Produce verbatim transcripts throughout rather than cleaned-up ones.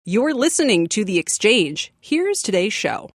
You're listening to The Exchange. Here's today's show.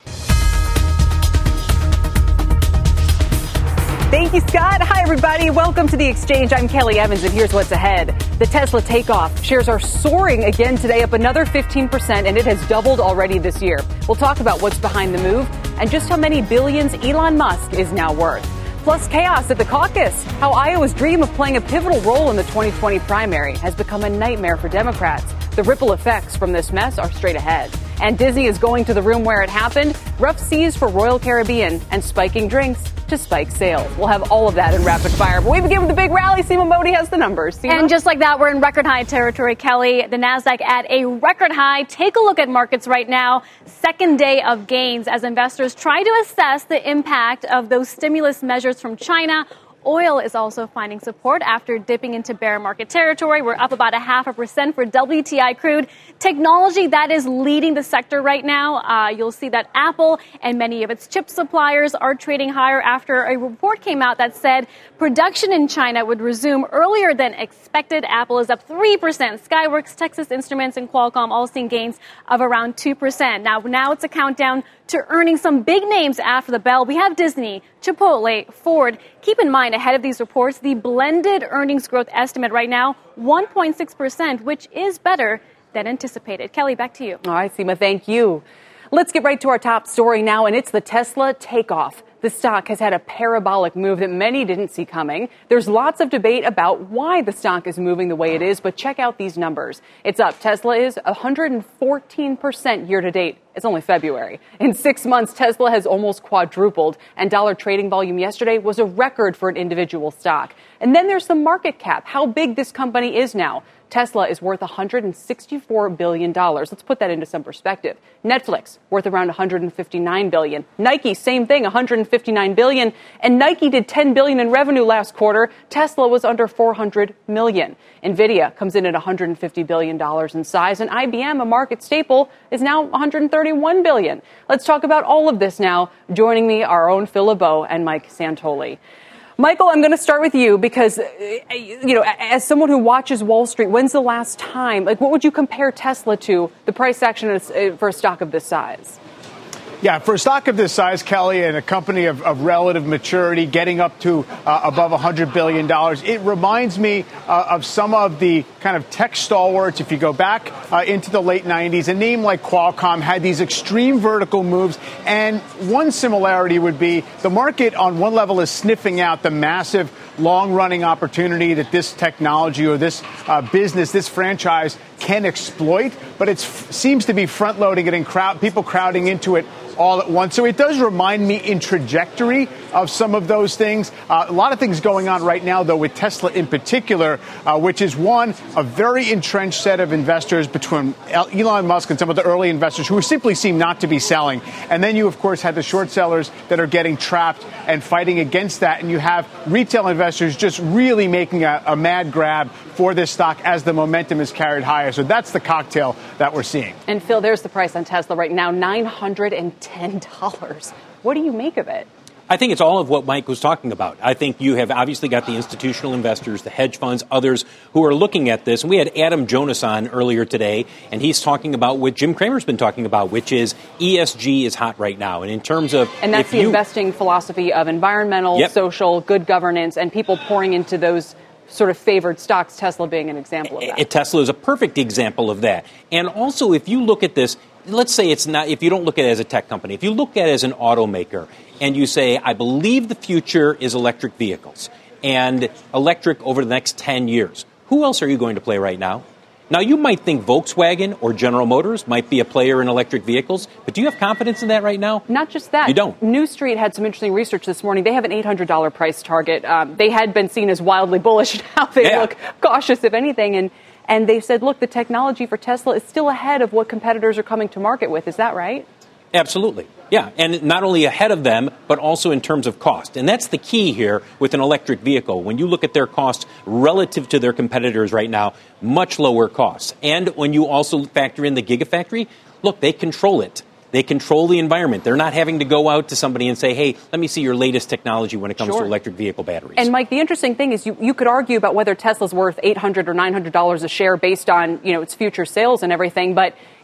Thank you, Scott. Hi, everybody. Welcome to The Exchange. I'm Kelly Evans, and here's what's ahead. The Tesla takeoff. Shares are soaring again today, up another fifteen percent, and it has doubled already this year. We'll talk about what's behind the move and just how many billions Elon Musk is now worth. Plus, chaos at the caucus. How Iowa's dream of playing a pivotal role in the twenty twenty primary has become a nightmare for Democrats. The ripple effects from this mess are straight ahead. And Disney is going to the room where it happened. Rough seas for Royal Caribbean and spiking drinks to spike sales. We'll have all of that in rapid fire. But we begin with the big rally. Seema Modi has the numbers. Seema? And just like that, we're in record high territory, Kelly. The Nasdaq at a record high. Take a look at markets right now. Second day of gains as investors try to assess the impact of those stimulus measures from China. Oil is also finding support after dipping into bear market territory. We're up about a half a percent for W T I crude. Technology that is leading the sector right now. Uh, you'll see that Apple and many of its chip suppliers are trading higher after a report came out that said production in China would resume earlier than expected. Apple is up three percent. Skyworks, Texas Instruments, and Qualcomm all seeing gains of around two percent. Now, now it's a countdown to earning some big names after the bell. We have Disney, Chipotle, Ford. Keep in mind, ahead of these reports, the blended earnings growth estimate right now, one point six percent, which is better than anticipated. Kelly, back to you. All right, Seema, thank you. Let's get right to our top story now, and it's the Tesla takeoff. The stock has had a parabolic move that many didn't see coming. There's lots of debate about why the stock is moving the way it is, but check out these numbers. It's up. Tesla is one hundred fourteen percent year to date. It's only February. In six months, Tesla has almost quadrupled, and dollar trading volume yesterday was a record for an individual stock. And then there's the market cap, how big this company is now. Tesla is worth one hundred sixty-four billion dollars. Let's put that into some perspective. Netflix, worth around one hundred fifty-nine billion dollars. Nike, same thing, one hundred fifty-nine billion dollars. And Nike did ten billion dollars in revenue last quarter. Tesla was under four hundred million dollars. Nvidia comes in at one hundred fifty billion dollars in size. And I B M, a market staple, is now one hundred thirty-one billion dollars. Let's talk about all of this now. Joining me, our own Phil LeBeau and Mike Santoli. Michael, I'm going to start with you because, you know, as someone who watches Wall Street, when's the last time, like, what would you compare Tesla to, the price action for a stock of this size? Yeah, for a stock of this size, Kelly, and a company of, of relative maturity getting up to uh, above one hundred billion dollars, it reminds me uh, of some of the kind of tech stalwarts. If you go back uh, into the late nineties, a name like Qualcomm had these extreme vertical moves. And one similarity would be the market on one level is sniffing out the massive long-running opportunity that this technology or this uh, business, this franchise can exploit, but it f- seems to be front-loading it and crowd, people crowding into it all at once. So it does remind me in trajectory of some of those things. Uh, a lot of things going on right now, though, with Tesla in particular, uh, which is, one, a very entrenched set of investors between Elon Musk and some of the early investors who simply seem not to be selling. And then you, of course, had the short sellers that are getting trapped and fighting against that. And you have retail investors just really making a, a mad grab for this stock as the momentum is carried higher. So that's the cocktail that we're seeing. And Phil, there's the price on Tesla right now, nine hundred ten dollars. What do you make of it? I think it's all of what Mike was talking about. I think you have obviously got the institutional investors, the hedge funds, others who are looking at this. And we had Adam Jonas on earlier today, and he's talking about what Jim Cramer's been talking about, which is E S G is hot right now. And in terms of... And that's the you, investing philosophy of environmental, yep. social, good governance, and people pouring into those sort of favored stocks, Tesla being an example of that. Tesla is a perfect example of that. And also, if you look at this, let's say it's not, if you don't look at it as a tech company, if you look at it as an automaker and you say, I believe the future is electric vehicles and electric over the next ten years, who else are you going to play right now? Now, you might think Volkswagen or General Motors might be a player in electric vehicles, but do you have confidence in that right now? Not just that. You don't. New Street had some interesting research this morning. They have an eight hundred dollars price target. Um, they had been seen as wildly bullish. Now they yeah. look cautious, if anything. And, and they said, look, the technology for Tesla is still ahead of what competitors are coming to market with. Is that right? Absolutely. Yeah. And not only ahead of them, but also in terms of cost. And that's the key here with an electric vehicle. When you look at their costs relative to their competitors right now, much lower costs. And when you also factor in the Gigafactory, look, they control it. They control the environment. They're not having to go out to somebody and say, hey, let me see your latest technology when it comes sure. to electric vehicle batteries. And, Mike, the interesting thing is you, you could argue about whether Tesla's worth eight hundred dollars or nine hundred dollars a share based on, you know, its future sales and everything. But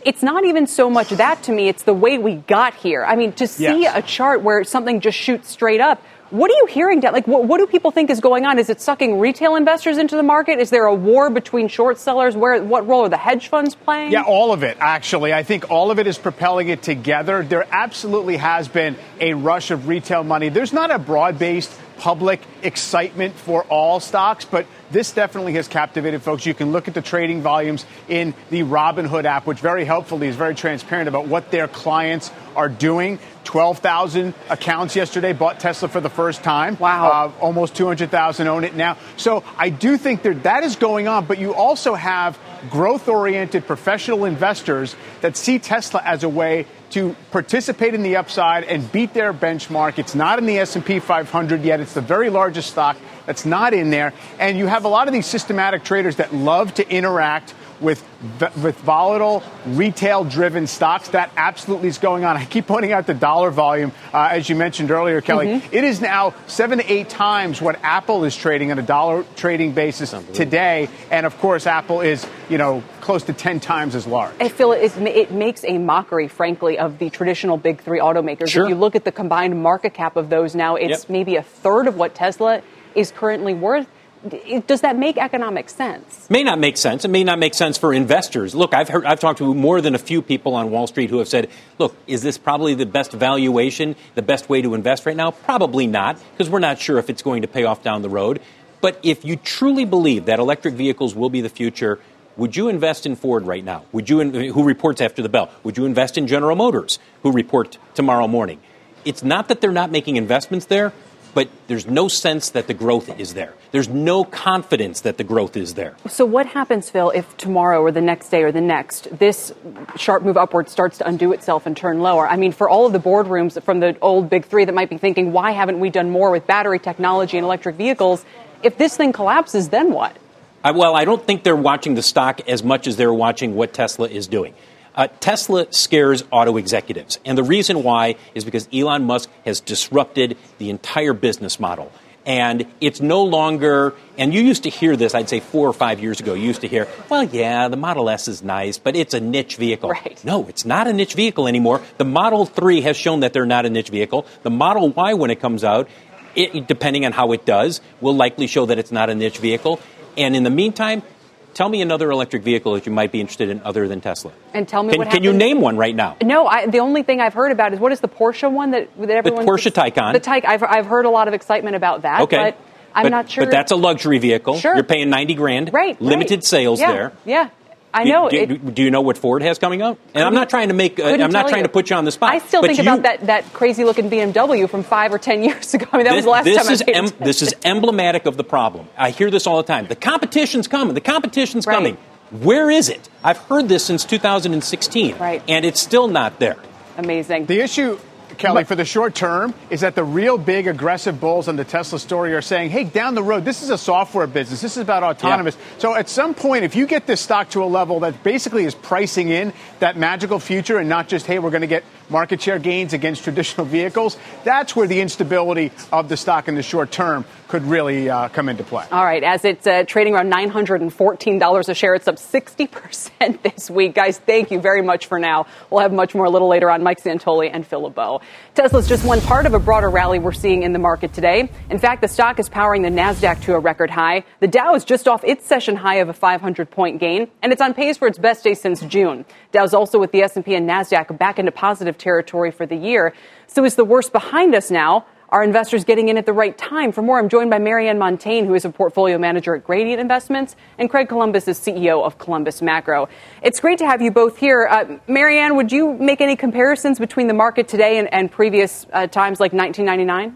it's not even so much that to me, it's the way we got here. I mean, to see Yes. a chart where something just shoots straight up, what are you hearing? Like, what, what do people think is going on? Is it sucking retail investors into the market? Is there a war between short sellers? Where, what role are the hedge funds playing? Yeah, all of it, actually. I think all of it is propelling it together. There absolutely has been a rush of retail money. There's not a broad-based public excitement for all stocks, but this definitely has captivated folks. You can look at the trading volumes in the Robinhood app, which very helpfully is very transparent about what their clients are doing. twelve thousand accounts yesterday bought Tesla for the first time. Wow. Uh, almost two hundred thousand own it now. So I do think that that is going on, but you also have growth-oriented professional investors that see Tesla as a way to participate in the upside and beat their benchmark. It's not in the S and P five hundred yet. It's the very largest stock that's not in there. And you have a lot of these systematic traders that love to interact with with volatile, retail-driven stocks. That absolutely is going on. I keep pointing out the dollar volume, uh, as you mentioned earlier, Kelly. Mm-hmm. It is now seven to eight times what Apple is trading on a dollar trading basis today. And, of course, Apple is, you know, close to ten times as large. I feel it, it makes a mockery, frankly, of the traditional big three automakers. Sure. If you look at the combined market cap of those now, it's Yep. maybe a third of what Tesla is currently worth. Does that make economic sense? May not make sense. It may not make sense for investors. Look, I've heard, I've talked to more than a few people on Wall Street who have said, look, is this probably the best valuation, the best way to invest right now? Probably not, because we're not sure if it's going to pay off down the road. But if you truly believe that electric vehicles will be the future, would you invest in Ford right now? Would you, who reports after the bell? Would you invest in General Motors, who report tomorrow morning? It's not that they're not making investments there, but there's no sense that the growth is there. There's no confidence that the growth is there. So what happens, Phil, if tomorrow or the next day or the next, this sharp move upward starts to undo itself and turn lower? I mean, for all of the boardrooms from the old big three that might be thinking, why haven't we done more with battery technology and electric vehicles? If this thing collapses, then what? I, well, I don't think they're watching the stock as much as they're watching what Tesla is doing. Uh, Tesla scares auto executives. And the reason why is because Elon Musk has disrupted the entire business model. And it's no longer, and you used to hear this, I'd say four or five years ago, you used to hear, well, yeah, the Model S is nice, but it's a niche vehicle. Right. No, it's not a niche vehicle anymore. The Model three has shown that they're not a niche vehicle. The Model Y, when it comes out, it, depending on how it does, will likely show that it's not a niche vehicle. And in the meantime, tell me another electric vehicle that you might be interested in other than Tesla. And tell me can, what Can you happens- name one right now? No, I, the only thing I've heard about is what is the Porsche one that, that everyone... The Porsche Taycan. The Taycan. I've, I've heard a lot of excitement about that, Okay. but I'm but, not sure. But that's a luxury vehicle. Sure. You're paying ninety grand. Right. Limited right. sales yeah, there. Yeah. I Do- know. Do, it, do you know what Ford has coming up? And I'm not trying to make. Uh, couldn't I'm not tell trying you. to put you on the spot. I still but think you, about that, that crazy looking B M W from five or ten years ago. I mean, that this, was the last this time is I paid em- attention. This is emblematic of the problem. I hear this all the time. The competition's coming. The competition's Right. coming. Where is it? I've heard this since two thousand sixteen, Right. and it's still not there. Amazing. The issue, Kelly, for the short term is that the real big aggressive bulls on the Tesla story are saying, hey, down the road, this is a software business. This is about autonomous. Yeah. So at some point, if you get this stock to a level that basically is pricing in that magical future and not just, hey, we're going to get market share gains against traditional vehicles, that's where the instability of the stock in the short term could really uh, come into play. All right, as it's uh, trading around nine hundred fourteen dollars a share, it's up sixty percent this week. Guys, thank you very much for now. We'll have much more a little later on. Mike Santoli and Phil LeBeau. Tesla's just one part of a broader rally we're seeing in the market today. In fact, the stock is powering the NASDAQ to a record high. The Dow is just off its session high of a five hundred point gain, and it's on pace for its best day since June. Dow's also with the S and P and NASDAQ back into positive territory for the year. So is the worst behind us now? Are investors getting in at the right time? For more, I'm joined by Marianne Montaigne, who is a portfolio manager at Gradient Investments, and Craig Columbus is C E O of Columbus Macro. It's great to have you both here. Uh, Marianne, would you make any comparisons between the market today and, and previous uh, times like nineteen ninety-nine?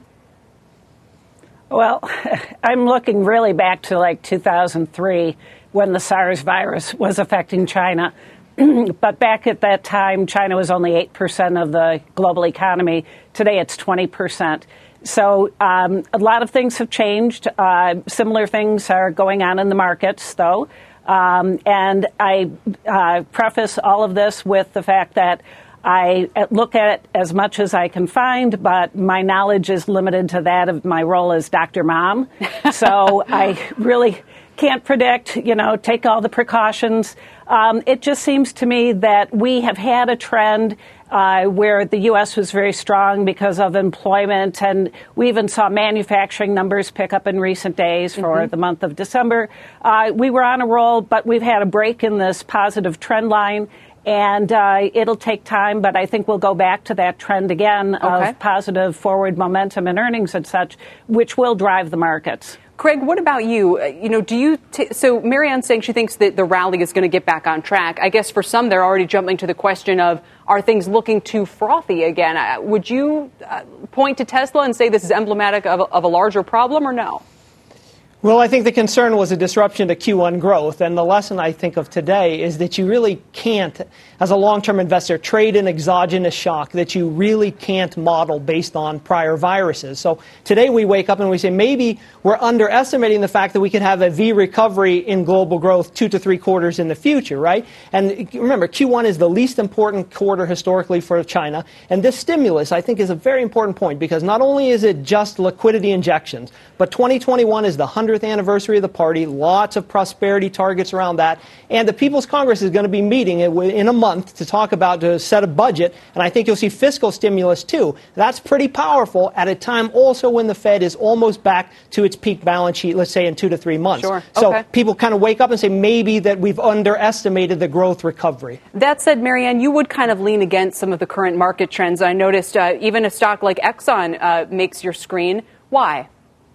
Well, I'm looking really back to like two thousand three when the SARS virus was affecting China. But back at that time, China was only eight percent of the global economy. Today, it's twenty percent. So um, a lot of things have changed. Uh, similar things are going on in the markets, though. Um, and I uh, preface all of this with the fact that I look at it as much as I can find, but my knowledge is limited to that of my role as Doctor Mom. So I really can't predict, you know, take all the precautions. Um, it just seems to me that we have had a trend uh, where the U S was very strong because of employment, and we even saw manufacturing numbers pick up in recent days for mm-hmm. the month of December. Uh, we were on a roll, but we've had a break in this positive trend line. And uh, it'll take time, but I think we'll go back to that trend again okay. of positive forward momentum in earnings and such, which will drive the markets. Craig, what about you? Uh, you know, do you t- so Marianne's saying she thinks that the rally is going to get back on track. I guess for some, they're already jumping to the question of, are things looking too frothy again? Uh, would you uh, point to Tesla and say this is emblematic of a, of a larger problem, or no? Well, I think the concern was a disruption to Q one growth. And the lesson I think of today is that you really can't, as a long-term investor, trade an exogenous shock that you really can't model based on prior viruses. So today we wake up and we say maybe we're underestimating the fact that we could have a V recovery in global growth two to three quarters in the future, right? And remember, Q one is the least important quarter historically for China. And this stimulus, I think, is a very important point because not only is it just liquidity injections, but twenty twenty-one is the one hundredth anniversary of the party, lots of prosperity targets around that. And the People's Congress is going to be meeting in a month to talk about to set a budget. And I think you'll see fiscal stimulus, too. That's pretty powerful at a time also when the Fed is almost back to its peak balance sheet, let's say in two to three months. Sure. So okay. people kind of wake up and say maybe that we've underestimated the growth recovery. That said, Marianne, you would kind of lean against some of the current market trends. I noticed uh, even a stock like Exxon uh, makes your screen. Why?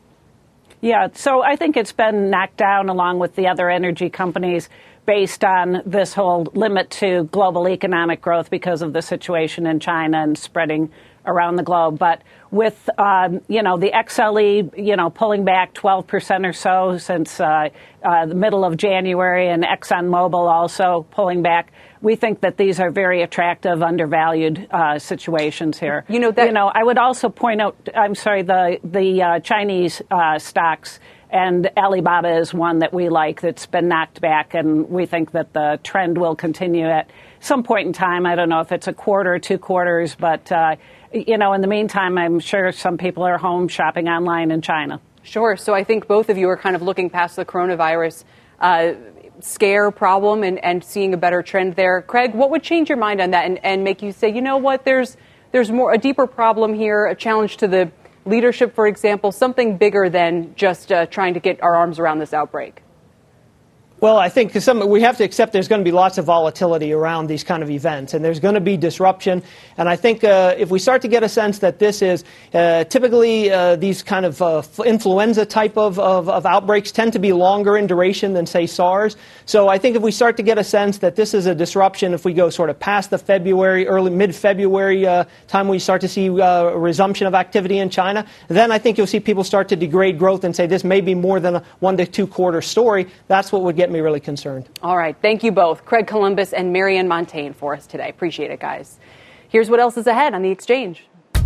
Yeah, so I think it's been knocked down along with the other energy companies based on this whole limit to global economic growth because of the situation in China and spreading around the globe. But with, um, you know, the X L E, you know, pulling back twelve percent or so since uh, uh, the middle of January, and ExxonMobil also pulling back, we think that these are very attractive, undervalued uh, situations here. You know, that, you know, I would also point out, I'm sorry, the, the uh, Chinese uh, stocks, and Alibaba is one that we like that's been knocked back, and we think that the trend will continue at some point in time. I don't know if it's a quarter or two quarters, but, uh, you know, in the meantime, I'm sure some people are home shopping online in China. Sure. So I think both of you are kind of looking past the coronavirus uh, scare problem and, and seeing a better trend there. Craig, what would change your mind on that and, and make you say, you know what, there's there's more a deeper problem here, a challenge to the leadership, for example, something bigger than just uh, trying to get our arms around this outbreak? Well, I think some, we have to accept there's going to be lots of volatility around these kind of events, and there's going to be disruption. And I think uh, if we start to get a sense that this is uh, typically uh, these kind of uh, influenza type of, of, of outbreaks tend to be longer in duration than, say, SARS. So I think if we start to get a sense that this is a disruption, if we go sort of past the February, early mid-February uh, time we start to see uh, a resumption of activity in China, then I think you'll see people start to degrade growth and say this may be more than a one to two quarter story. That's what would get me really concerned. All right. Thank you both, Craig Columbus and Marianne Montaigne, for us today. Appreciate it, guys. Here's what else is ahead on The Exchange.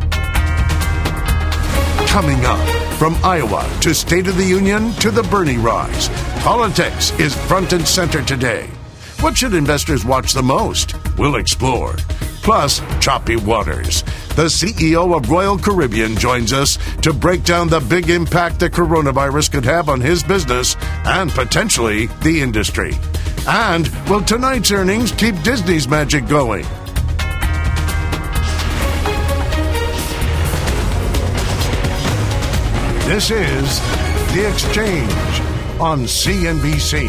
Coming up, from Iowa to State of the Union to the Bernie rise, politics is front and center today. What should investors watch the most? We'll explore. Plus, choppy waters. The C E O of Royal Caribbean joins us to break down the big impact the coronavirus could have on his business and potentially the industry. And will tonight's earnings keep Disney's magic going? This is The Exchange on C N B C.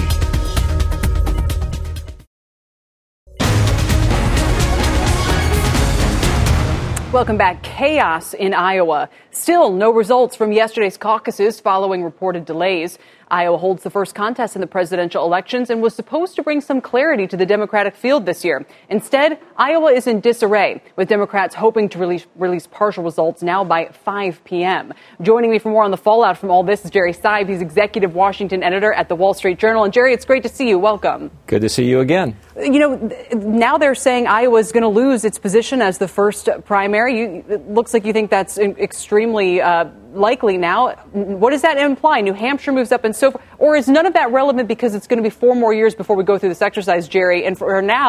Welcome back. Chaos in Iowa. Still no results from yesterday's caucuses following reported delays. Iowa holds the first contest in the presidential elections and was supposed to bring some clarity to the Democratic field this year. Instead, Iowa is in disarray, with Democrats hoping to release, release partial results now by five p.m. Joining me for more on the fallout from all this is Jerry Seib. He's executive Washington editor at the Wall Street Journal. And Jerry, it's great to see you. Welcome. Good to see you again. You know, now they're saying Iowa is going to lose its position as the first primary. You, it looks like you think that's extremely uh, likely now. What does that imply? New Hampshire moves up and so forth. Or is none of that relevant because it's going to be four more years before we go through this exercise, Jerry? And for now,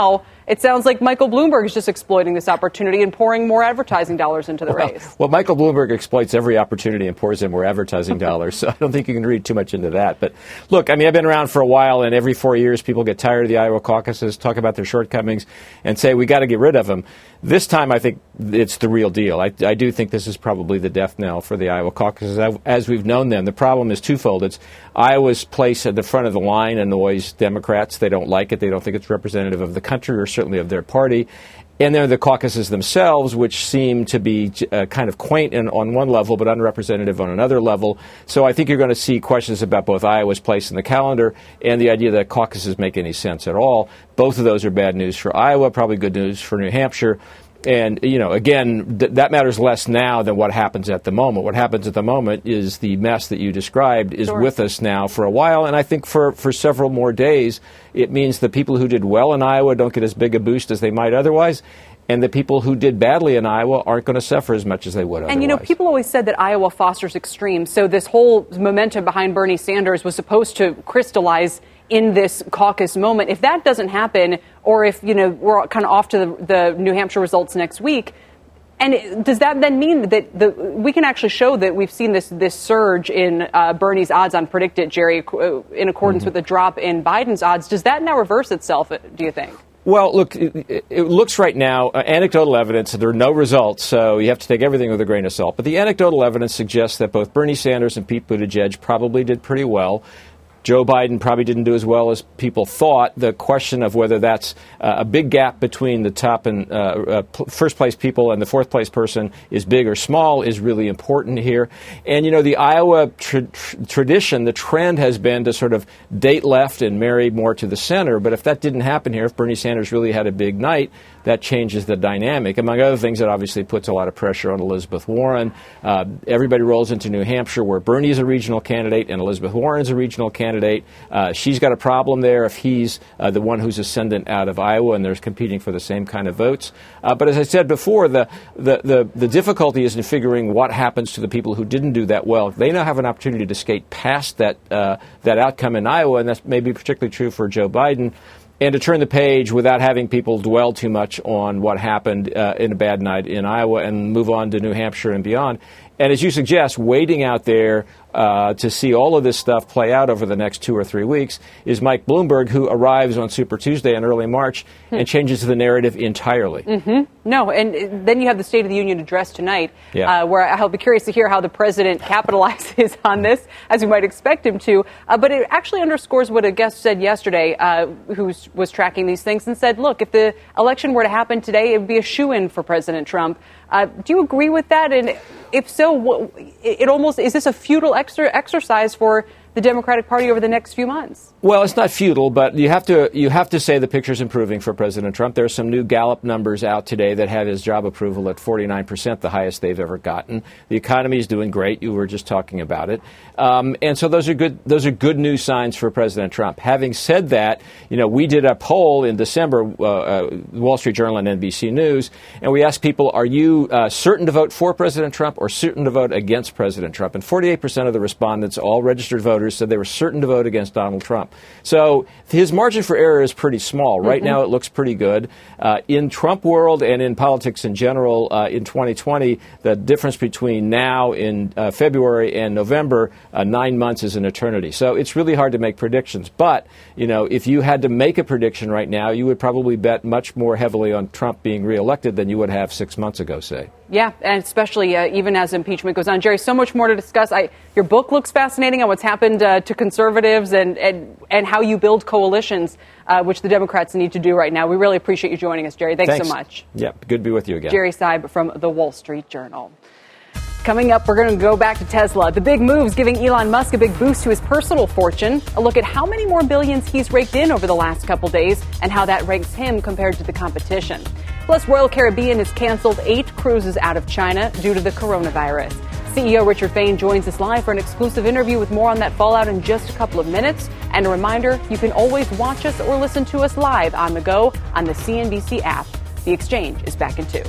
it sounds like Michael Bloomberg is just exploiting this opportunity and pouring more advertising dollars into the well, race. Well, Michael Bloomberg exploits every opportunity and pours in more advertising dollars, so I don't think you can read too much into that. But look, I mean, I've been around for a while, and every four years people get tired of the Iowa caucuses, talk about their shortcomings, and say we got to get rid of them. This time, I think it's the real deal. I, I do think this is probably the death knell for the Iowa caucuses as we've known them. The problem is twofold. It's Iowa's place at the front of the line annoys Democrats. They don't like it. They don't think it's representative of the country or certainly of their party. And there are the caucuses themselves, which seem to be uh, kind of quaint in, on one level, but unrepresentative on another level. So I think you're going to see questions about both Iowa's place in the calendar and the idea that caucuses make any sense at all. Both of those are bad news for Iowa, probably good news for New Hampshire. And, you know, again, th- that matters less now than what happens at the moment. What happens at the moment is the mess that you described is Sure. with us now for a while. And I think for, for several more days, it means the people who did well in Iowa don't get as big a boost as they might otherwise. And the people who did badly in Iowa aren't going to suffer as much as they would otherwise. And, you know, people always said that Iowa fosters extremes. So this whole momentum behind Bernie Sanders was supposed to crystallize in this caucus moment. If that doesn't happen, or if, you know, we're kind of off to the, the New Hampshire results next week, and it, does that then mean that the, we can actually show that we've seen this this surge in uh, Bernie's odds on predicted, Jerry, in accordance mm-hmm. with the drop in Biden's odds? Does that now reverse itself, do you think? Well, look, it, it looks right now, uh, anecdotal evidence, there are no results, so you have to take everything with a grain of salt. But the anecdotal evidence suggests that both Bernie Sanders and Pete Buttigieg probably did pretty well. Joe Biden probably didn't do as well as people thought. The question of whether that's uh, a big gap between the top and uh, uh, p- first place people and the fourth place person is big or small is really important here. And, you know, the Iowa tra- tr- tradition, the trend has been to sort of date left and marry more to the center. But if that didn't happen here, if Bernie Sanders really had a big night, that changes the dynamic. Among other things, it obviously puts a lot of pressure on Elizabeth Warren. Uh, everybody rolls into New Hampshire where Bernie is a regional candidate and Elizabeth Warren is a regional candidate. Uh, she's got a problem there if he's uh, the one who's ascendant out of Iowa and they're competing for the same kind of votes. Uh, but as I said before, the, the, the, the difficulty is in figuring what happens to the people who didn't do that well. They now have an opportunity to skate past that, uh, that outcome in Iowa, and that's maybe particularly true for Joe Biden. And to turn the page without having people dwell too much on what happened uh, in a bad night in Iowa and move on to New Hampshire and beyond. And as you suggest, waiting out there uh, to see all of this stuff play out over the next two or three weeks is Mike Bloomberg, who arrives on Super Tuesday in early March hmm. and changes the narrative entirely. Mm-hmm. No, and then you have the State of the Union address tonight, yeah. uh, where I'll be curious to hear how the president capitalizes on this, as we might expect him to. Uh, but it actually underscores what a guest said yesterday, uh, who was tracking these things, and said, look, if the election were to happen today, it would be a shoo-in for President Trump. Uh, do you agree with that? And if so, what, it almost is this a futile extra exercise for the Democratic Party over the next few months? Well, it's not futile, but you have to you have to say the picture's improving for President Trump. There are some new Gallup numbers out today that have his job approval at forty-nine percent, the highest they've ever gotten. The economy is doing great. You were just talking about it. Um, and so those are good those are good news signs for President Trump. Having said that, you know, we did a poll in December, uh, uh, Wall Street Journal and N B C News, and we asked people, are you uh, certain to vote for President Trump or certain to vote against President Trump? And forty-eight percent of the respondents, all registered voters, said they were certain to vote against Donald Trump. So his margin for error is pretty small. Right mm-hmm. now it looks pretty good. Uh, in Trump world and in politics in general, uh, in twenty twenty, the difference between now in uh, February and November, uh, nine months is an eternity. So it's really hard to make predictions. But, you know, if you had to make a prediction right now, you would probably bet much more heavily on Trump being reelected than you would have six months ago, say. Yeah, and especially uh, even as impeachment goes on. Jerry, so much more to discuss. I, your book looks fascinating on what's happened uh, to conservatives and, and, and how you build coalitions, uh, which the Democrats need to do right now. We really appreciate you joining us, Jerry. Thanks, Thanks. so much. Yeah, good to be with you again. Jerry Seib from The Wall Street Journal. Coming up, we're going to go back to Tesla. The big moves giving Elon Musk a big boost to his personal fortune. A look at how many more billions he's raked in over the last couple days and how that ranks him compared to the competition. Plus, Royal Caribbean has canceled eight cruises out of China due to the coronavirus. C E O Richard Fain joins us live for an exclusive interview with more on that fallout in just a couple of minutes. And a reminder, you can always watch us or listen to us live on the go on the C N B C app. The Exchange is back in two.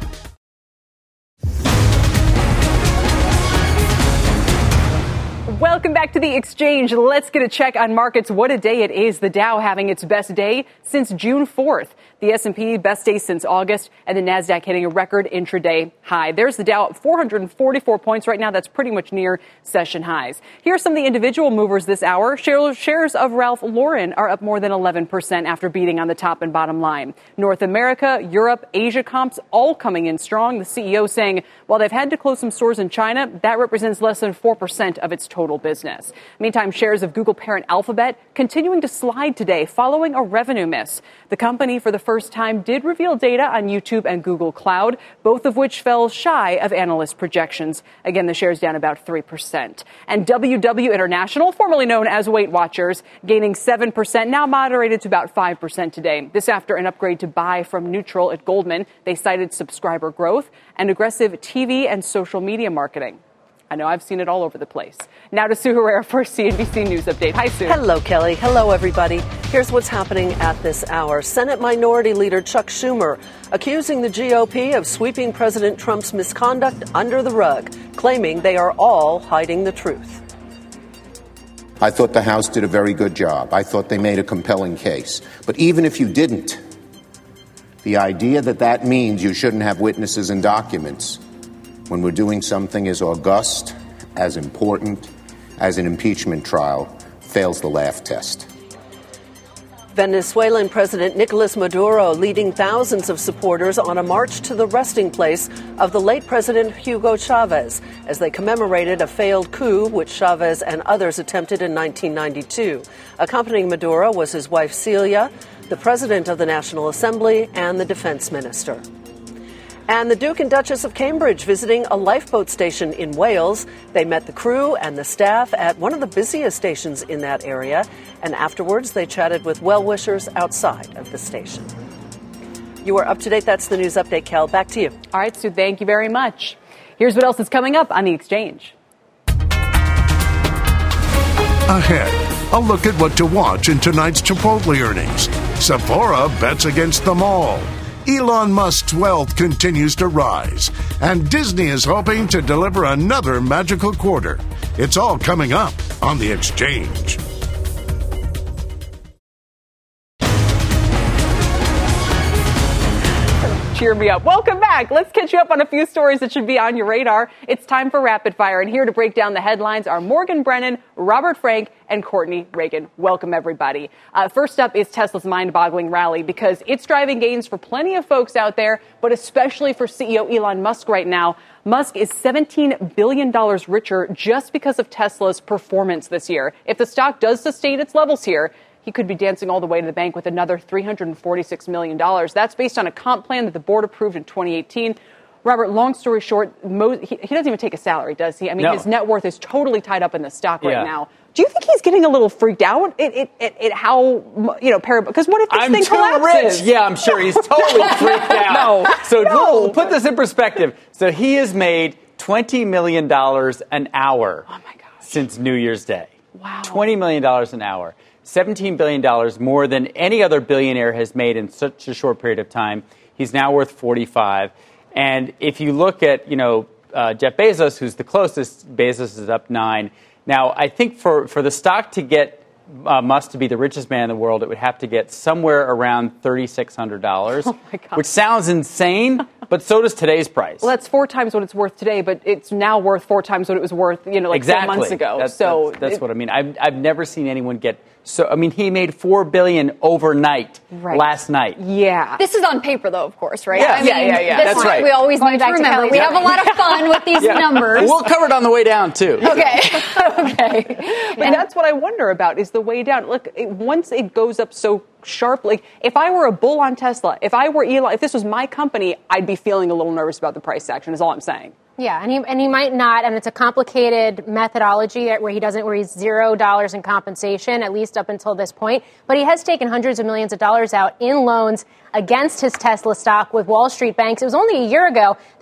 Welcome Welcome back to the Exchange. Let's get a check on markets. What a day it is. The Dow having its best day since June fourth. The S and P best day since August, and the Nasdaq hitting a record intraday high. There's the Dow at four hundred forty-four points right now. That's pretty much near session highs. Here are some of the individual movers this hour. Shares of Ralph Lauren are up more than eleven percent after beating on the top and bottom line. North America, Europe, Asia comps all coming in strong. The C E O saying while they've had to close some stores in China, that represents less than four percent of its total business. Meantime, shares of Google parent Alphabet continuing to slide today following a revenue miss. The company, for the first time, did reveal data on YouTube and Google Cloud, both of which fell shy of analyst projections. Again, the shares down about three percent. And W W International, formerly known as Weight Watchers, gaining seven percent, now moderated to about five percent today. This after an upgrade to buy from neutral at Goldman. They cited subscriber growth and aggressive T V and social media marketing. I know I've seen it all over the place. Now to Sue Herrera for a C N B C News Update. Hi, Sue. Hello, Kelly. Hello, everybody. Here's what's happening at this hour. Senate Minority Leader Chuck Schumer accusing the G O P of sweeping President Trump's misconduct under the rug, claiming they are all hiding the truth. I thought the House did a very good job. I thought they made a compelling case. But even if you didn't, the idea that that means you shouldn't have witnesses and documents when we're doing something as august, as important as an impeachment trial, fails the laugh test. Venezuelan President Nicolas Maduro leading thousands of supporters on a march to the resting place of the late President Hugo Chavez as they commemorated a failed coup which Chavez and others attempted in nineteen ninety-two. Accompanying Maduro was his wife Celia, the President of the National Assembly, and the Defense Minister. And the Duke and Duchess of Cambridge visiting a lifeboat station in Wales. They met the crew and the staff at one of the busiest stations in that area. And afterwards, they chatted with well-wishers outside of the station. You are up to date. That's the news update, Kel. Back to you. All right, Sue, thank you very much. Here's what else is coming up on The Exchange. Ahead, a look at what to watch in tonight's Chipotle earnings. Sephora bets against them all. Elon Musk's wealth continues to rise, and Disney is hoping to deliver another magical quarter. It's all coming up on The Exchange. Cheer me up. Welcome back. Let's catch you up on a few stories that should be on your radar. It's time for Rapid Fire, and here to break down the headlines are Morgan Brennan, Robert Frank, and Courtney Reagan. Welcome, everybody. Uh, first up is Tesla's mind-boggling rally because it's driving gains for plenty of folks out there, but especially for C E O Elon Musk right now. Musk is seventeen billion dollars richer just because of Tesla's performance this year. If the stock does sustain its levels here, he could be dancing all the way to the bank with another three hundred forty-six million dollars. That's based on a comp plan that the board approved in twenty eighteen. Robert, long story short, Mo, he, he doesn't even take a salary, does he? I mean, no. His net worth is totally tied up in the stock right yeah. now. Do you think he's getting a little freaked out at, at, at, at how, you know, parable? Because what if this I'm thing too collapses? Rich. Yeah, I'm sure he's totally freaked out. No. So no. We'll put this in perspective. So he has made twenty million dollars an hour oh my gosh. since New Year's Day. Wow. twenty million dollars an hour. seventeen billion dollars more than any other billionaire has made in such a short period of time. He's now worth forty-five. And if you look at, you know, uh, Jeff Bezos, who's the closest, Bezos is up nine. Now, I think for, for the stock to get uh, Musk to be the richest man in the world, it would have to get somewhere around three thousand six hundred dollars, oh my God. Which sounds insane, but so does today's price. Well, that's four times what it's worth today, but it's now worth four times what it was worth, you know, like exactly. four months ago. That's, so that's, that's it, what I mean. I've, I've never seen anyone get so. I mean, he made four billion dollars overnight right. last night. Yeah. This is on paper, though, of course, right? Yeah, I mean, yeah, yeah. yeah. This That's right. We always Going need to remember. Kelly. We have a lot of fun with these yeah. numbers. We'll cover it on the way down, too. Okay. okay. But and that's what I wonder about is the way down. Look, it, once it goes up so sharply, if I were a bull on Tesla, if I were Elon, if this was my company, I'd be feeling a little nervous about the price action, is all I'm saying. Yeah, and he and he might not, and it's a complicated methodology where he doesn't, where he's zero dollars in compensation, at least up until this point. But he has taken hundreds of millions of dollars out in loans against his Tesla stock with Wall Street banks. It was only a year ago that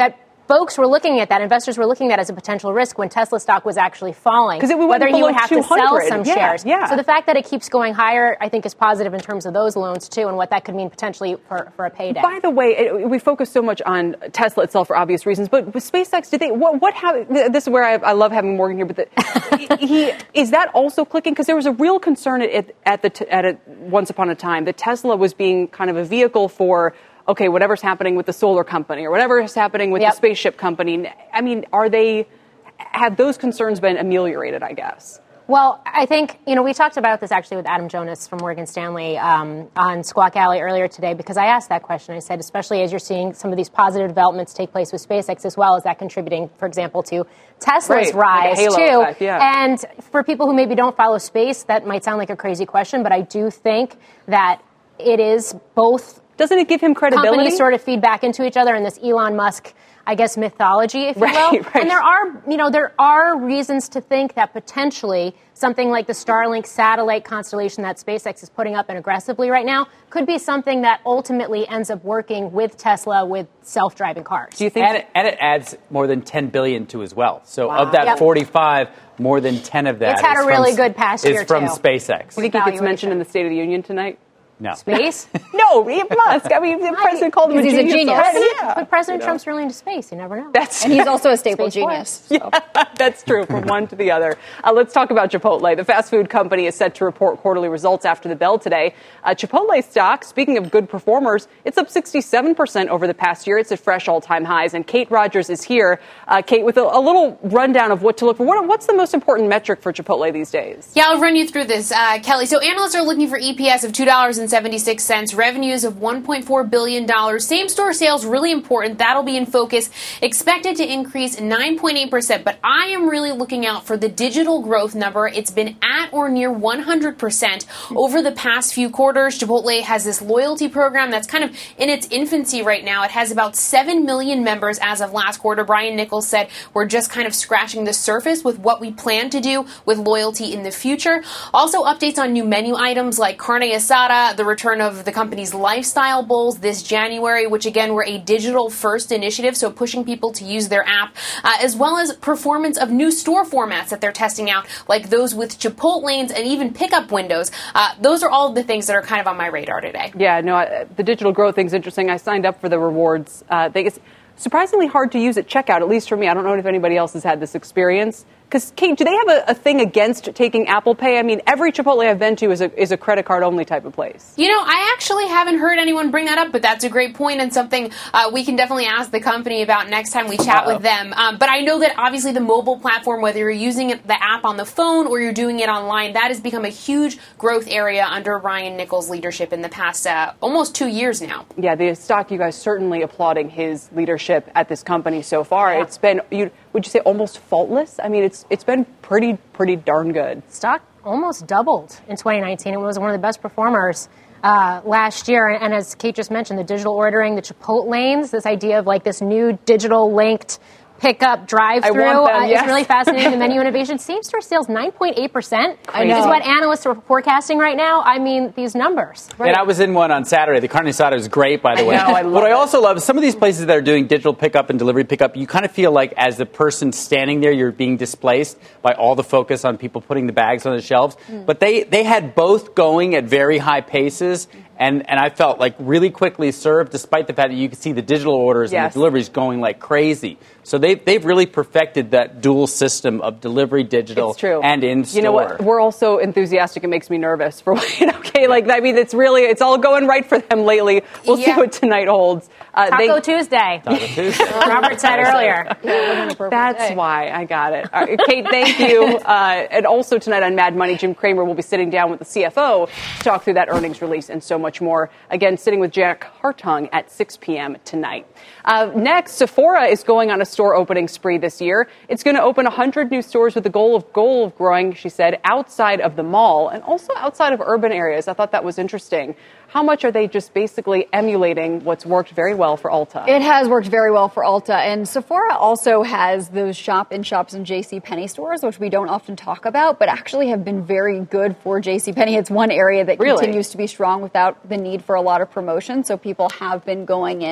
folks were looking at that, investors were looking at that as a potential risk when Tesla stock was actually falling. Because whether he would have to sell some yeah, shares. Yeah. So the fact that it keeps going higher, I think, is positive in terms of those loans, too, and what that could mean potentially for, for a payday. By the way, it, we focus so much on Tesla itself for obvious reasons, but with SpaceX, did they, what, what have, this is where I, I love having Morgan here, but the, he, is that also clicking? Because there was a real concern at, at the, at a, once upon a time that Tesla was being kind of a vehicle for, okay, whatever's happening with the solar company or whatever is happening with yep. the spaceship company. I mean, are they, have those concerns been ameliorated, I guess? Well, I think, you know, we talked about this actually with Adam Jonas from Morgan Stanley um, on Squawk Alley earlier today, because I asked that question. I said, especially as you're seeing some of these positive developments take place with SpaceX, as well as that contributing, for example, to Tesla's right. rise, like too. Effect, yeah. And for people who maybe don't follow space, that might sound like a crazy question, but I do think that it is both. Doesn't it give him credibility? Companies sort of feed back into each other in this Elon Musk, I guess, mythology, if you right, will. Right. And there are, you know, there are reasons to think that potentially something like the Starlink satellite constellation that SpaceX is putting up and aggressively right now could be something that ultimately ends up working with Tesla with self-driving cars. Do you think? And it, and it adds more than ten billion dollars to as well. So wow. of that yep. forty-five, more than ten of that it's had is a really from, good past year is from too. SpaceX. Do you think he gets mentioned in the State of the Union tonight? No. Space? No, he must. I mean, the president called him a he's genius. a genius. Already. Yeah. But President You know. Trump's really into space. You never know. That's and he's also a staple genius. So. Yeah, that's true, from one to the other. Uh, let's talk about Chipotle. The fast food company is set to report quarterly results after the bell today. Uh, Chipotle stock, speaking of good performers, it's up sixty-seven percent over the past year. It's at fresh all-time highs. And Kate Rogers is here. Uh, Kate, with a, a little rundown of what to look for. What, what's the most important metric for Chipotle these days? Yeah, I'll run you through this, uh, Kelly. So analysts are looking for E P S of two dollars and seventy-six cents. Revenues of one point four billion dollars. Same-store sales, really important. That'll be in focus. Expected to increase nine point eight percent. But I am really looking out for the digital growth number. It's been at or near one hundred percent over the past few quarters. Chipotle has this loyalty program that's kind of in its infancy right now. It has about seven million members as of last quarter. Brian Nichols said we're just kind of scratching the surface with what we plan to do with loyalty in the future. Also, updates on new menu items like carne asada, the return of the company's lifestyle bowls this January, which again were a digital first initiative, so pushing people to use their app, uh, as well as performance of new store formats that they're testing out, like those with Chipotle lanes and even pickup windows. Uh, those are all the things that are kind of on my radar today. Yeah, no, I, the digital growth thing's interesting. I signed up for the rewards uh, thing. It's surprisingly hard to use at checkout, at least for me. I don't know if anybody else has had this experience. Because, Kate, do they have a, a thing against taking Apple Pay? I mean, every Chipotle I've been to is a, is a credit card only type of place. You know, I actually haven't heard anyone bring that up, but that's a great point and something uh, we can definitely ask the company about next time we chat Uh-oh. with them. Um, but I know that obviously the mobile platform, whether you're using it, the app on the phone or you're doing it online, that has become a huge growth area under Ryan Nichols' leadership in the past uh, almost two years now. Yeah, the stock, you guys certainly applauding his leadership at this company so far. Yeah. It's been, you, would you say, almost faultless? I mean, it's it's been pretty, pretty darn good. Stock almost doubled in twenty nineteen. It was one of the best performers uh, last year. And, and as Kate just mentioned, the digital ordering, the Chipotle lanes, this idea of like this new digital linked pickup drive-through uh, yes. is really fascinating. The menu innovation, same-store sales nine point eight percent. I know. Is what analysts are forecasting right now. I mean, these numbers. Right. And I was in one on Saturday. The carne asada is great, by the I way. know, I love what it. I also love is some of these places that are doing digital pickup and delivery pickup, you kind of feel like as the person standing there, you're being displaced by all the focus on people putting the bags on the shelves. Mm. But they, they had both going at very high paces. And and I felt like really quickly served, despite the fact that you could see the digital orders yes. and the deliveries going like crazy. So they they've really perfected that dual system of delivery, digital, it's true. and in store. You know what? We're also enthusiastic. It makes me nervous for you know. Okay, like I mean, it's really it's all going right for them lately. We'll yeah. see what tonight holds. Uh, Taco they, Tuesday. Taco Tuesday. Robert said earlier. That's day. why I got it. All right, Kate, thank you. Uh, and also tonight on Mad Money, Jim Cramer will be sitting down with the C F O to talk through that earnings release and so much more. Again, sitting with Jack Hartung at six p.m. tonight. Uh, next, Sephora is going on a store opening spree this year. It's going to open one hundred new stores with the goal of goal of growing, she said, outside of the mall and also outside of urban areas. I thought that was interesting. How much are they just basically emulating what's worked very well for Ulta? It has worked very well for Ulta. And Sephora also has those shop-in-shops and JCPenney stores, which we don't often talk about, but actually have been very good for JCPenney. It's one area that really? continues to be strong without the need for a lot of promotion. So people have been going in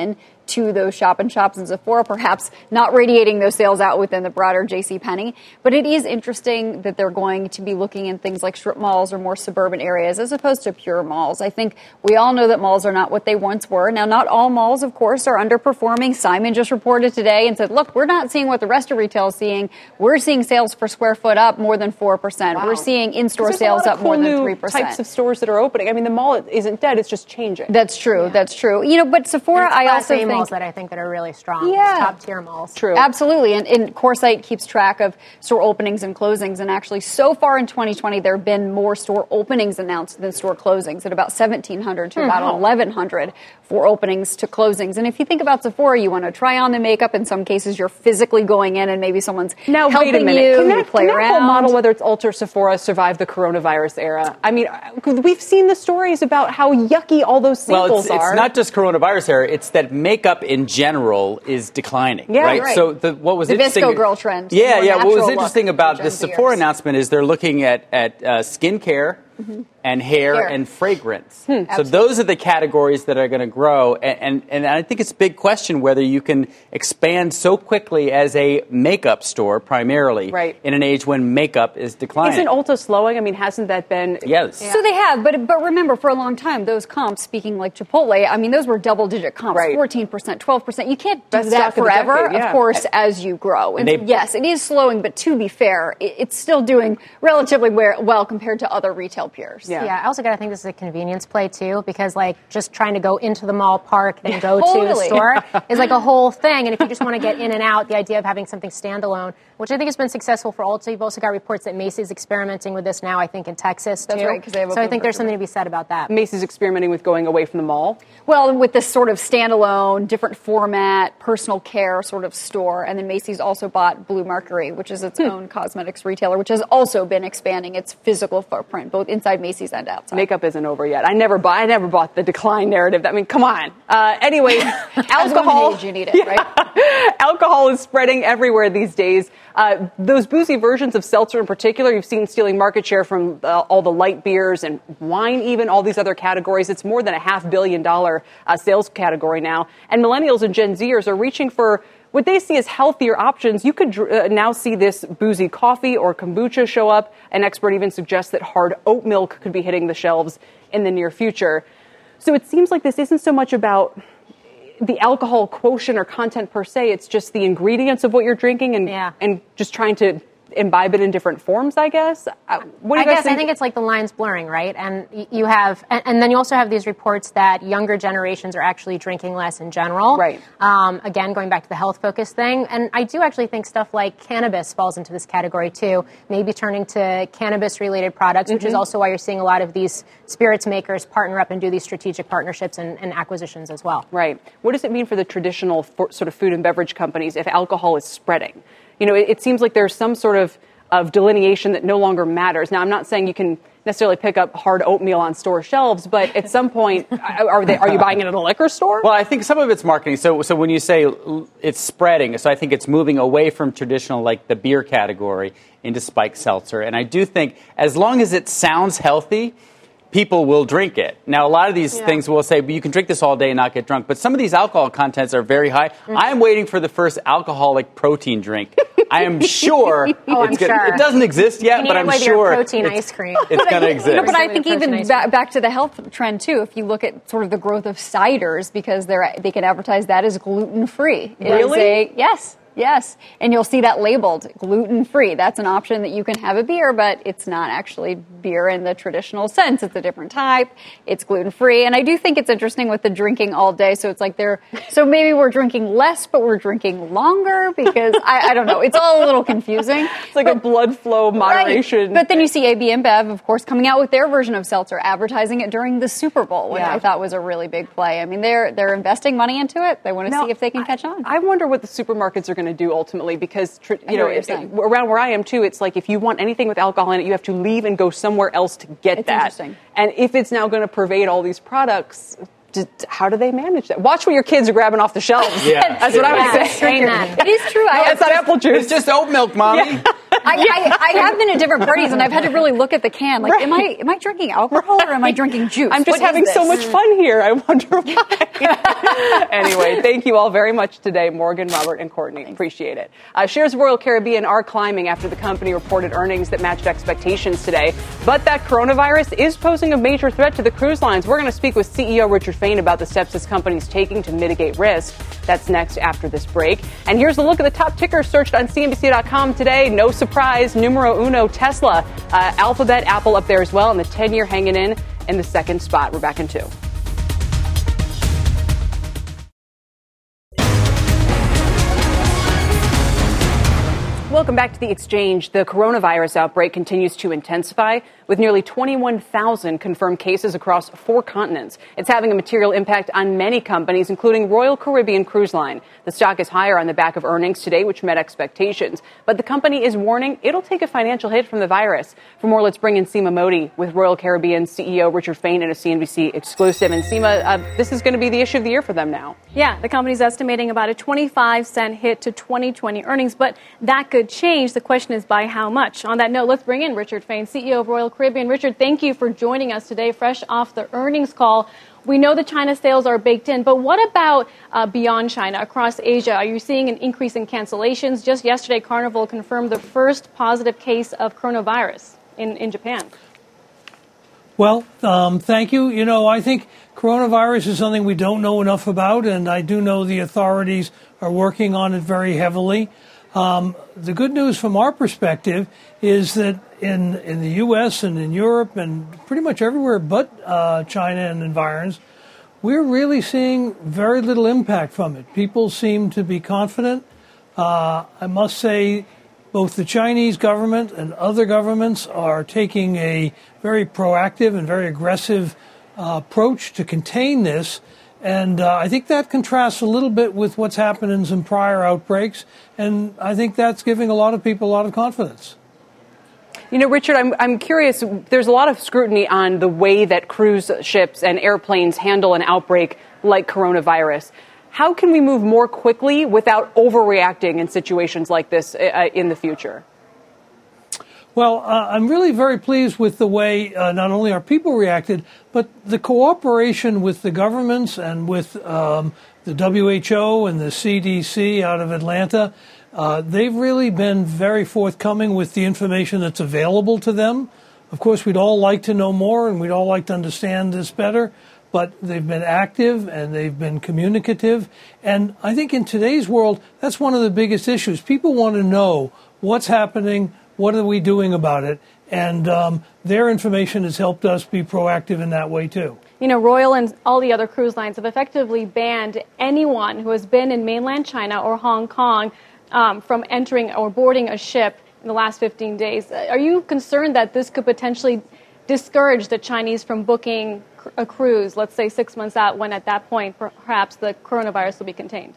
to those shop and shops in Sephora, perhaps not radiating those sales out within the broader JCPenney. But it is interesting that they're going to be looking in things like strip malls or more suburban areas as opposed to pure malls. I think we all know that malls are not what they once were. Now, not all malls, of course, are underperforming. Simon just reported today and said, look, we're not seeing what the rest of retail is seeing. We're seeing sales per square foot up more than four percent. Wow. We're seeing in-store sales up cool more than new three percent. Types of stores that are opening. I mean, the mall isn't dead. It's just changing. That's true. Yeah. That's true. You know, but Sephora, I also think malls that I think that are really strong. Yeah. Top tier malls. True. Absolutely. And, and CoreSite keeps track of store openings and closings. And actually, so far in twenty twenty, there have been more store openings announced than store closings, at about seventeen hundred to mm-hmm. about eleven hundred for openings to closings. And if you think about Sephora, you want to try on the makeup. In some cases, you're physically going in and maybe someone's now, helping wait a minute. you. Can that, you play can that around. whole model, whether it's Ulta or Sephora, survive the coronavirus era? I mean, we've seen the stories about how yucky all those samples well, it's, are. It's not just coronavirus era. It's that makeup in general is declining. Yeah, right. right. So the, what was the interesting? Visco girl trend. Yeah, yeah. What was interesting about the this Sephora announcement is they're looking at at uh, skincare. Mm-hmm. And hair, hair and fragrance. Hmm, so those are the categories that are going to grow. And, and, and I think it's a big question whether you can expand so quickly as a makeup store primarily right. in an age when makeup is declining. Isn't Ulta slowing? I mean, hasn't that been? Yes. Yeah. So they have. But but remember, for a long time, those comps, speaking like Chipotle, I mean, those were double-digit comps, right. fourteen percent, twelve percent. You can't do Best that forever, of, decade, yeah. of course, as you grow. And, and they, yes, it is slowing, but to be fair, it, it's still doing relatively well compared to other retail peers. Yeah, yeah I also got to think this is a convenience play, too, because, like, just trying to go into the mall park, then go totally. to the store is like a whole thing. And if you just want to get in and out, the idea of having something standalone, which I think has been successful for Ulta. You've also got reports that Macy's experimenting with this now, I think, in Texas, That's too. right, because they have a So I think there's something to be said about that. Macy's experimenting with going away from the mall? Well, with this sort of standalone, different format, personal care sort of store. And then Macy's also bought Blue Mercury, which is its hmm. own cosmetics retailer, which has also been expanding its physical footprint, both inside Macy's and outside. Makeup isn't over yet. I never buy. I never bought the decline narrative. I mean, come on. Uh, anyway, alcohol. Age, you need it, yeah. right? Alcohol is spreading everywhere these days. Uh, those boozy versions of seltzer in particular, you've seen stealing market share from uh, all the light beers and wine, even all these other categories. It's more than a half billion dollar uh, sales category now. And millennials and Gen Zers are reaching for what they see as healthier options. You could uh, now see this boozy coffee or kombucha show up. An expert even suggests that hard oat milk could be hitting the shelves in the near future. So it seems like this isn't so much about the alcohol quotient or content per se. It's just the ingredients of what you're drinking and yeah. and just trying to imbibe it in different forms, I guess. Uh, what do you I guys guess think? I think it's like the lines blurring, right? And you have, and, and then you also have these reports that younger generations are actually drinking less in general. Right. Um, again, going back to the health focus thing. And I do actually think stuff like cannabis falls into this category too. Maybe turning to cannabis related products, mm-hmm. which is also why you're seeing a lot of these spirits makers partner up and do these strategic partnerships and, and acquisitions as well. Right. What does it mean for the traditional for, sort of food and beverage companies if alcohol is spreading? You know, it, it seems like there's some sort of, of delineation that no longer matters. Now, I'm not saying you can necessarily pick up hard oatmeal on store shelves, but at some point, are they? Are you buying it at a liquor store? Well, I think some of it's marketing. So, so when you say it's spreading, so I think it's moving away from traditional, like the beer category, into spiked seltzer. And I do think as long as it sounds healthy, people will drink it. Now, a lot of these yeah. things will say, but you can drink this all day and not get drunk. But some of these alcohol contents are very high. Mm-hmm. I am waiting for the first alcoholic protein drink. I am sure. oh, it's I'm gonna, sure. It doesn't exist yet, but I'm with sure your protein ice cream. It's going to exist. No, but I think even ba- back to the health trend too. If you look at sort of the growth of ciders, because they're they can advertise that as gluten free. Really? Yes. Yes, and you'll see that labeled gluten-free. That's an option that you can have a beer, but it's not actually beer in the traditional sense. It's a different type. It's gluten-free, and I do think it's interesting with the drinking all day. So it's like they're so maybe we're drinking less, but we're drinking longer because I, I don't know. It's all a little confusing. It's like but, a blood flow moderation. Right. But then you see A B InBev, of course, coming out with their version of seltzer, advertising it during the Super Bowl, which yeah. I thought was a really big play. I mean, they're they're investing money into it. They want to now, see if they can I, catch on. I wonder what the supermarkets are going to do ultimately, because tr- you know, it, it, around where I am too, it's like if you want anything with alcohol in it, you have to leave and go somewhere else to get it's that. Interesting. And if it's now going to pervade all these products, d- how do they manage that? Watch what your kids are grabbing off the shelves. Yeah, that's what I would yeah, say. that. It is true. No, I it's not apple juice. It's just oat milk, mommy. Yeah. I, I have been at different parties, and I've had to really look at the can. Like, right. am I am I drinking alcohol or am I drinking juice? I'm just what having so much fun here. I wonder why. Anyway, thank you all very much today, Morgan, Robert, and Courtney. Appreciate it. Uh, shares of Royal Caribbean are climbing after the company reported earnings that matched expectations today. But that coronavirus is posing a major threat to the cruise lines. We're going to speak with C E O Richard Fain about the steps this company is taking to mitigate risk. That's next after this break. And here's a look at the top tickers searched on C N B C dot com today. No surprise, numero uno, Tesla. Uh, Alphabet, Apple up there as well, and the ten-year hanging in in the second spot. We're back in two. Welcome back to the exchange. The coronavirus outbreak continues to intensify with nearly twenty-one thousand confirmed cases across four continents. It's having a material impact on many companies, including Royal Caribbean Cruise Line. The stock is higher on the back of earnings today, which met expectations. But the company is warning it'll take a financial hit from the virus. For more, let's bring in Seema Modi with Royal Caribbean C E O Richard Fain in a C N B C exclusive. And Seema, uh, this is going to be the issue of the year for them now. Yeah, the company's estimating about a twenty-five cent hit to twenty twenty earnings, but that could change. The question is by how much? On that note, let's bring in Richard Fain, C E O of Royal Caribbean. Richard, thank you for joining us today, fresh off the earnings call. We know the China sales are baked in, but what about uh, beyond China, across Asia? Are you seeing an increase in cancellations? Just yesterday, Carnival confirmed the first positive case of coronavirus in, in Japan. Well, um, thank you. You know, I think coronavirus is something we don't know enough about, and I do know the authorities are working on it very heavily. Um, the good news from our perspective is that in in the U S and in Europe and pretty much everywhere but uh, China and environs, we're really seeing very little impact from it. People seem to be confident. Uh, I must say both the Chinese government and other governments are taking a very proactive and very aggressive uh, approach to contain this. And uh, I think that contrasts a little bit with what's happened in some prior outbreaks. And I think that's giving a lot of people a lot of confidence. You know, Richard, I'm, I'm curious. There's a lot of scrutiny on the way that cruise ships and airplanes handle an outbreak like coronavirus. How can we move more quickly without overreacting in situations like this uh, in the future? Well, uh, I'm really very pleased with the way uh, not only our people reacted, but the cooperation with the governments and with um, the W H O and the C D C out of Atlanta. Uh, they've really been very forthcoming with the information that's available to them. Of course, we'd all like to know more and we'd all like to understand this better, but they've been active and they've been communicative. And I think in today's world, that's one of the biggest issues. People want to know what's happening. What are we doing about it? And um, their information has helped us be proactive in that way, too. You know, Royal and all the other cruise lines have effectively banned anyone who has been in mainland China or Hong Kong um, from entering or boarding a ship in the last fifteen days. Are you concerned that this could potentially discourage the Chinese from booking a cruise, let's say six months out, when at that point perhaps the coronavirus will be contained?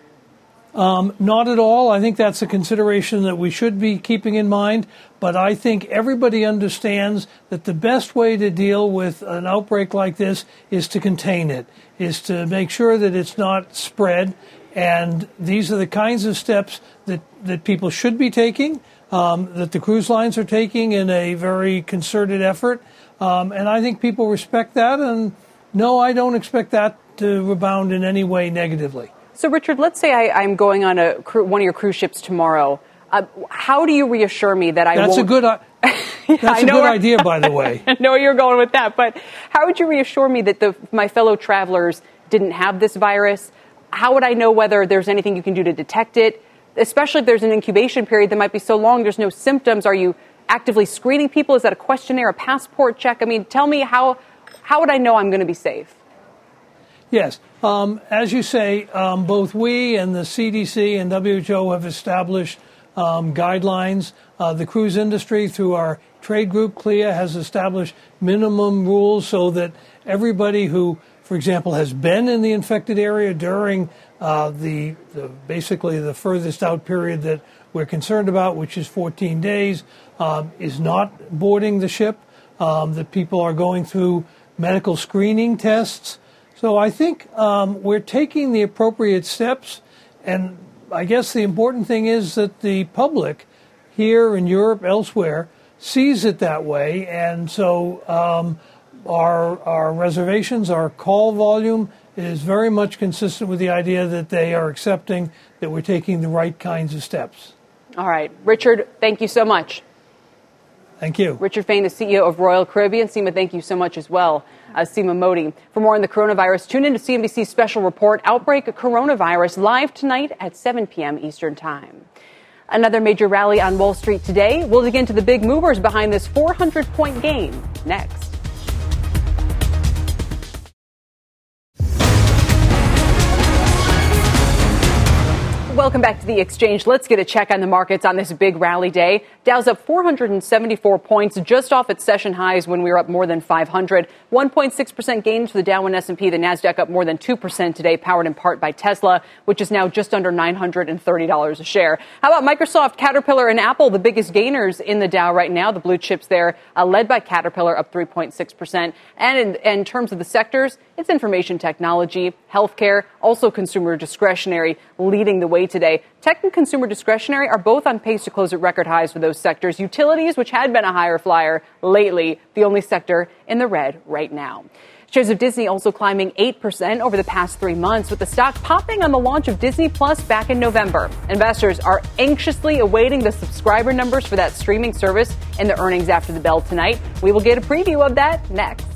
Um, not at all. I think that's a consideration that we should be keeping in mind. But I think everybody understands that the best way to deal with an outbreak like this is to contain it, is to make sure that it's not spread. And these are the kinds of steps that, that people should be taking, um, that the cruise lines are taking in a very concerted effort. Um, and I think people respect that. And no, I don't expect that to rebound in any way negatively. So, Richard, let's say I, I'm going on a one of your cruise ships tomorrow. Uh, how do you reassure me that I that's won't... A good, uh, yeah, that's a good where... idea, by the way. I know where you're going with that, but how would you reassure me that the, my fellow travelers didn't have this virus? How would I know whether there's anything you can do to detect it? Especially if there's an incubation period that might be so long, there's no symptoms. Are you actively screening people? Is that a questionnaire, a passport check? I mean, tell me how how would I know I'm going to be safe? Yes. Um, as you say, um, both we and the C D C and W H O have established um, guidelines. Uh, the cruise industry, through our trade group, C L I A, has established minimum rules so that everybody who, for example, has been in the infected area during uh, the, the basically the furthest out period that we're concerned about, which is fourteen days, um, is not boarding the ship, um, that people are going through medical screening tests. So I think um, we're taking the appropriate steps, and I guess the important thing is that the public here in Europe, elsewhere, sees it that way. And so um, our, our reservations, our call volume is very much consistent with the idea that they are accepting that we're taking the right kinds of steps. All right. Richard, thank you so much. Thank you. Richard Fain, the C E O of Royal Caribbean. Seema, thank you so much as well. Uh, Seema Modi. For more on the coronavirus, tune in to C N B C's special report, Outbreak Coronavirus, live tonight at seven p.m. Eastern Time. Another major rally on Wall Street today. We'll dig into the big movers behind this four hundred point gain next. Welcome back to the exchange. Let's get a check on the markets on this big rally day. Dow's up four hundred seventy-four points, just off its session highs when we were up more than five hundred. one point six percent gains for the Dow and S and P. The Nasdaq up more than two percent today, powered in part by Tesla, which is now just under nine hundred thirty dollars a share. How about Microsoft, Caterpillar, and Apple, the biggest gainers in the Dow right now? The blue chips there, uh, led by Caterpillar, up three point six percent. And in, in terms of the sectors, it's information technology, healthcare, also consumer discretionary, leading the way today. Tech and consumer discretionary are both on pace to close at record highs for those sectors. Utilities, which had been a higher flyer lately, the only sector in the red right now. Shares of Disney also climbing eight percent over the past three months, with the stock popping on the launch of Disney Plus back in November. Investors are anxiously awaiting the subscriber numbers for that streaming service and the earnings after the bell tonight. We will get a preview of that next.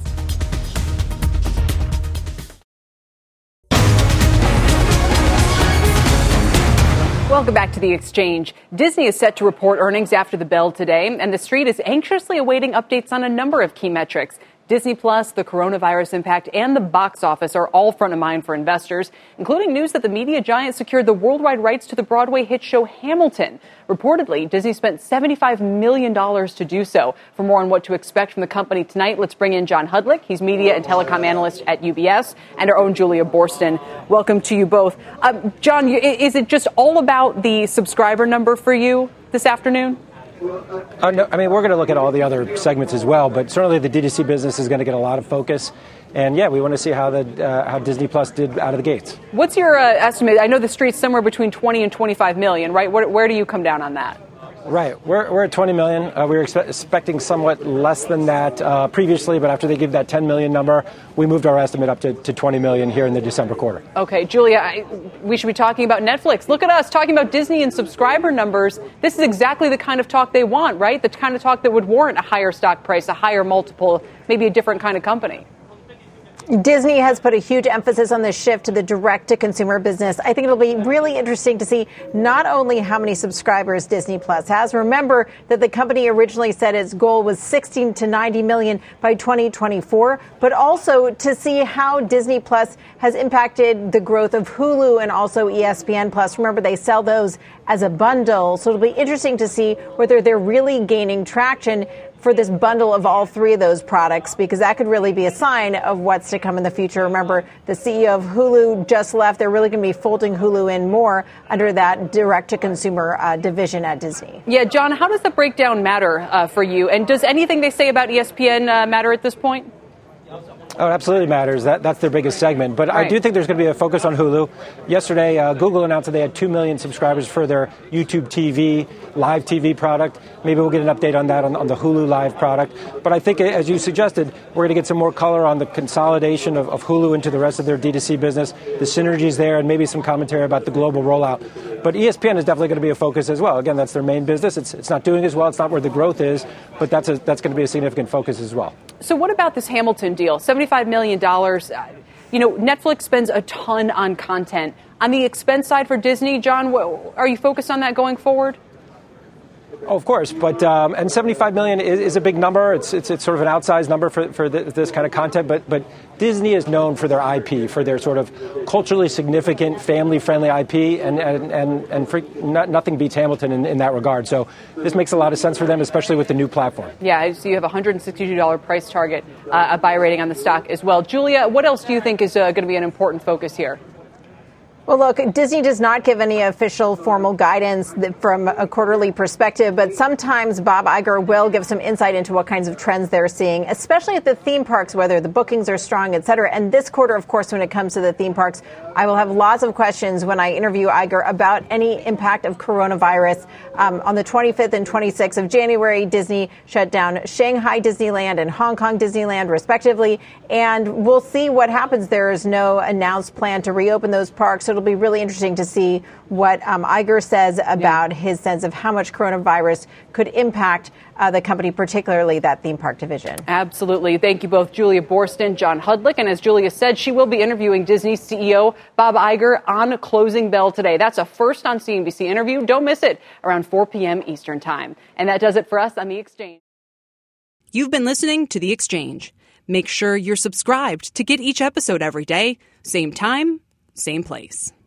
Welcome back to the exchange. Disney is set to report earnings after the bell today, and the street is anxiously awaiting updates on a number of key metrics. Disney Plus, the coronavirus impact, and the box office are all front of mind for investors, including news that the media giant secured the worldwide rights to the Broadway hit show Hamilton. Reportedly, Disney spent seventy-five million dollars to do so. For more on what to expect from the company tonight, let's bring in John Hudlick. He's media and telecom analyst at U B S, and our own Julia Borston. Welcome to you both. Um, John, is it just all about the subscriber number for you this afternoon? Uh, no, I mean, we're going to look at all the other segments as well, but certainly the D two C business is going to get a lot of focus. And, yeah, we want to see how the uh, how Disney Plus did out of the gates. What's your uh, estimate? I know the street's somewhere between twenty and twenty-five million, right? Where, where do you come down on that? Right. We're, we're at twenty million. Uh, we were expe- expecting somewhat less than that uh, previously, but after they gave that ten million number, we moved our estimate up to, to twenty million here in the December quarter. Okay, Julia, I, we should be talking about Netflix. Look at us talking about Disney and subscriber numbers. This is exactly the kind of talk they want, right? The kind of talk that would warrant a higher stock price, a higher multiple, maybe a different kind of company. Disney has put a huge emphasis on this shift to the direct-to-consumer business. I think it'll be really interesting to see not only how many subscribers Disney Plus has. Remember that the company originally said its goal was sixteen to ninety million by twenty twenty-four, but also to see how Disney Plus has impacted the growth of Hulu and also E S P N Plus. Remember, they sell those as a bundle, so it'll be interesting to see whether they're really gaining traction for this bundle of all three of those products, because that could really be a sign of what's to come in the future. Remember, the C E O of Hulu just left. They're really going to be folding Hulu in more under that direct-to-consumer uh, division at Disney. Yeah, John, how does the breakdown matter uh, for you? And does anything they say about E S P N uh, matter at this point? Oh, it absolutely matters. That, that's their biggest segment. But right. I do think there's going to be a focus on Hulu. Yesterday, uh, Google announced that they had two million subscribers for their YouTube T V, live T V product. Maybe we'll get an update on that on, on the Hulu Live product. But I think, as you suggested, we're going to get some more color on the consolidation of, of Hulu into the rest of their D two C business, the synergies there, and maybe some commentary about the global rollout. But E S P N is definitely going to be a focus as well. Again, that's their main business. It's it's not doing as well. It's not where the growth is, but that's a, that's going to be a significant focus as well. So what about this Hamilton deal? seventy-five million dollars. You know, Netflix spends a ton on content. On the expense side for Disney, John, are you focused on that going forward? Oh, of course, but um, and seventy-five million is, is a big number. It's, it's it's sort of an outsized number for for the, this kind of content. But but Disney is known for their I P, for their sort of culturally significant, family-friendly I P, and and and, and for, not, nothing beats Hamilton in, in that regard. So this makes a lot of sense for them, especially with the new platform. Yeah, so you have a one hundred sixty-two dollars price target, uh, a buy rating on the stock as well. Julia, what else do you think is uh, going to be an important focus here? Well, look, Disney does not give any official formal guidance from a quarterly perspective, but sometimes Bob Iger will give some insight into what kinds of trends they're seeing, especially at the theme parks, whether the bookings are strong, et cetera. And this quarter, of course, when it comes to the theme parks, I will have lots of questions when I interview Iger about any impact of coronavirus. Um, on the twenty-fifth and twenty-sixth of January, Disney shut down Shanghai Disneyland and Hong Kong Disneyland, respectively. And we'll see what happens. There is no announced plan to reopen those parks. It'll be really interesting to see what um, Iger says about yeah. his sense of how much coronavirus could impact uh, the company, particularly that theme park division. Absolutely. Thank you both, Julia Boorstin, John Hudlick. And as Julia said, she will be interviewing Disney's C E O, Bob Iger, on Closing Bell today. That's a first on C N B C interview. Don't miss it around four p.m. Eastern Time. And that does it for us on The Exchange. You've been listening to The Exchange. Make sure you're subscribed to get each episode every day. Same time, same place.